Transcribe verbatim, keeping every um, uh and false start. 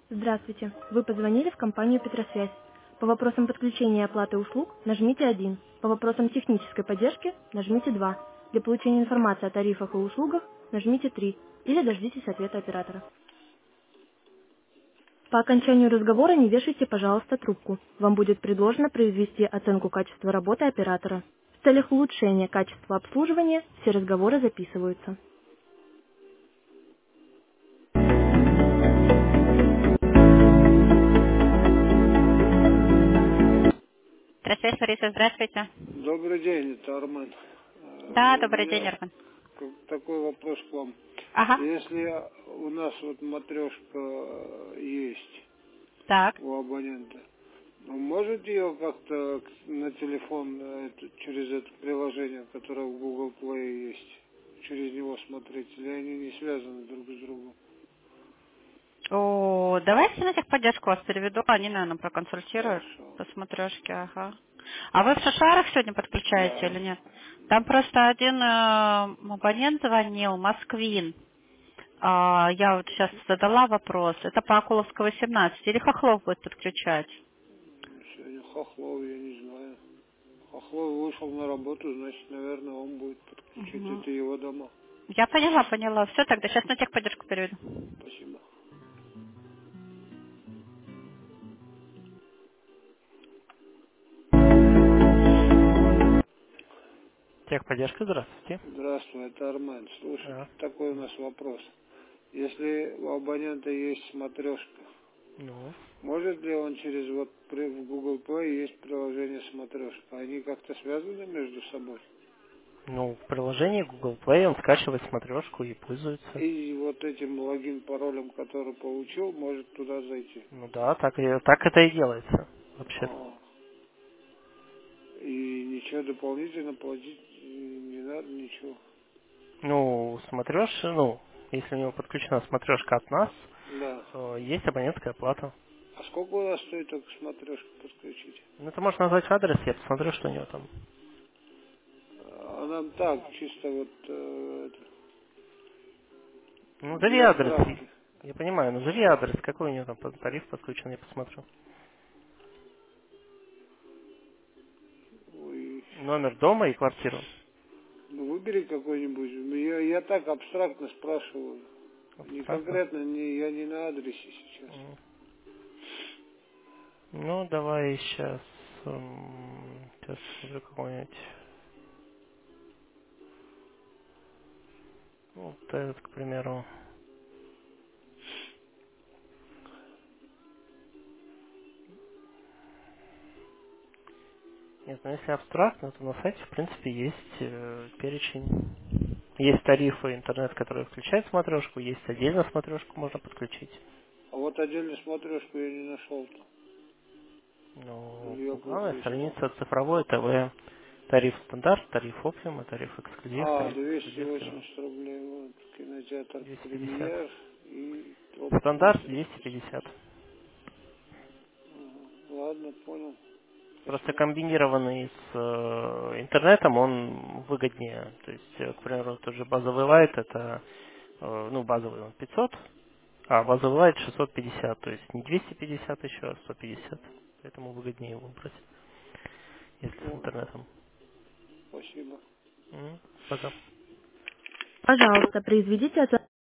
Здравствуйте. Вы позвонили в компанию «Петросвязь». По вопросам подключения и оплаты услуг нажмите один. По вопросам технической поддержки нажмите два. Для получения информации о тарифах и услугах нажмите три. Или дождитесь ответа оператора. По окончанию разговора не вешайте, пожалуйста, трубку. Вам будет предложено произвести оценку качества работы оператора. В целях улучшения качества обслуживания все разговоры записываются. Петросвязь, Лариса, здравствуйте. Добрый день, это Армен. Да, Э, У добрый день, меня Армен. к- такой вопрос к вам. Ага. Если у нас вот матрешка э, есть Так. у абонента, ну, может ее как-то к- на телефон э, это- через это приложение, которое в Google Play есть, через него смотреть, или они не связаны друг с другом? О, давайте на техподдержку вас переведу, они, наверное, проконсультируют Хорошо. по смотрешке, ага. А вы в шашарах сегодня подключаете Да. или нет? Там просто один э, абонент звонил, Москвин. А, я вот сейчас задала вопрос. Это по Акуловского семнадцать. Или Хохлов будет подключать? Сегодня Хохлов, я не знаю. Хохлов вышел на работу, значит, наверное, он будет подключить. Мгм. Это его дома. Я поняла, поняла. Все, тогда сейчас на техподдержку переведу. Спасибо. Техподдержка, здравствуйте. Здравствуй, это Армен. Слушай, Да. такой у нас вопрос. Если у абонента есть смотрешка, Ну. может ли он через вот при- в Google Play есть приложение смотрешка? Они как-то связаны между собой? Ну, в приложении Google Play он скачивает смотрешку и пользуется. И вот этим логин, паролем, который получил, может туда зайти. Ну да, так, и, так это и делается, вообще. А, и ничего дополнительно платить не надо, ничего. Ну, смотрешь, ну, если у него подключена смотрешка от нас, Да. то есть абонентская плата. А сколько у вас стоит только смотрешку подключить? Ну, ты можешь назвать адрес, я посмотрю, что у него там. А нам так, чисто вот э, это, Ну, назови для адрес. справки. Я понимаю, назови адрес, какой у него там под- тариф подключен, я посмотрю. Ой, Номер дома и квартиру. ну выбери какой-нибудь. Ну, Я, я так абстрактно спрашиваю. Не Абстрактно. конкретно, не, я не на адресе сейчас. М. Ну, давай сейчас, сейчас посмотрю какой-нибудь. Ну, вот этот, к примеру. Нет, ну если абстрактно, то на сайте, в принципе, есть э, перечень. Есть тарифы интернет, которые включают смотрешку, есть отдельно смотрешку можно подключить. А вот отдельно смотрешку я не нашел-то. Ну, Я главная плохо искал. страница цифровое ТВ. Тариф стандарт, тариф оптима, тариф эксклюзив, А, тариф эксклюзив кино. двести восемьдесят рублей. Вот, кинотеатр двести пятьдесят. премьер и оптима Стандарт триста двести пятьдесят. пятьдесят. Ага. Ладно, понял. Просто Спасибо. комбинированный с э, интернетом он выгоднее. То есть, э, к примеру, тот же базовый лайт это, э, ну, базовый он пятьсот, а базовый лайт шестьсот пятьдесят. То есть не двести пятьдесят еще, а сто пятьдесят. Поэтому выгоднее его брать, если с Понял. интернетом. Спасибо. М, Пока. Пожалуйста, произведите оценку.